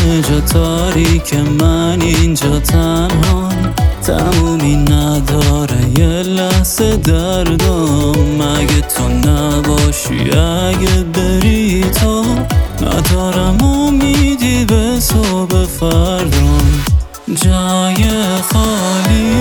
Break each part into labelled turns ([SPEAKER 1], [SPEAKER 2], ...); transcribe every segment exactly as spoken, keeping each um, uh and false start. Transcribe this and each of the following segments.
[SPEAKER 1] همه جا تاریک، من اینجا تنها، تمومی نداره یه لحظه دردم. مگه تو نباشی، اگه بری تو، ندارم امیدی به صبح فردام. جای خالی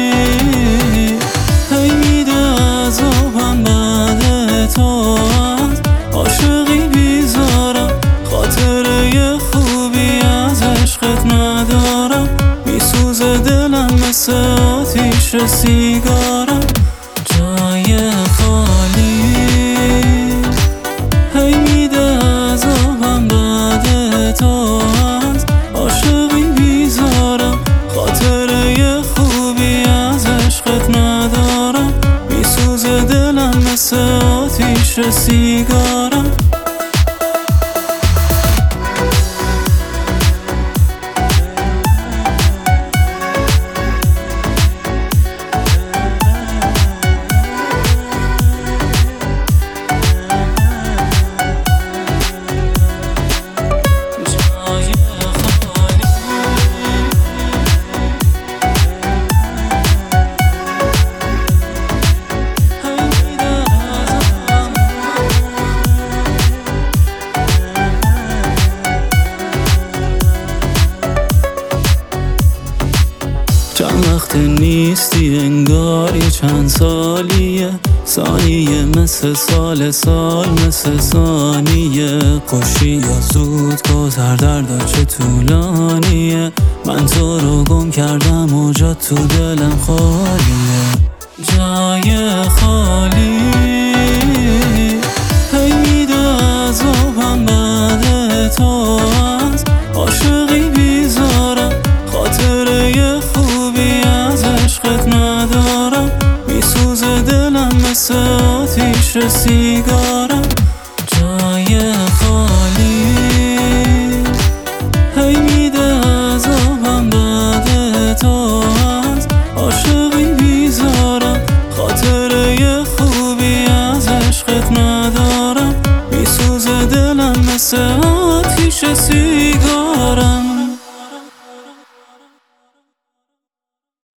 [SPEAKER 1] هی میده عذابم بعد تو، از عاشقی بیزارم، خاطره خوبی از عشقت ندارم. میسوزه دلم مثل آتیش سیگارم. جای خالی هی میده عذابم بعد تو، از عاشقی بیزارم، خاطره خوبی از عشقت ندارم. میسوزه دلم مثل آتیش سیگارم. چند وقت نیستی، انگاری چند سالیه، ثانیه مثل سال، سال مثل ثانیه. خوشی یا زود گذر، دردا چه طولانیه. من تو رو گم کردم و جا تو دلم خالیه. جای خالی هی میده عذابم بعد تو، از عاشقی بیزارم، خاطره خوبی از عشقت ندارم. میسوزه دلم مثل آتیش سیگارم.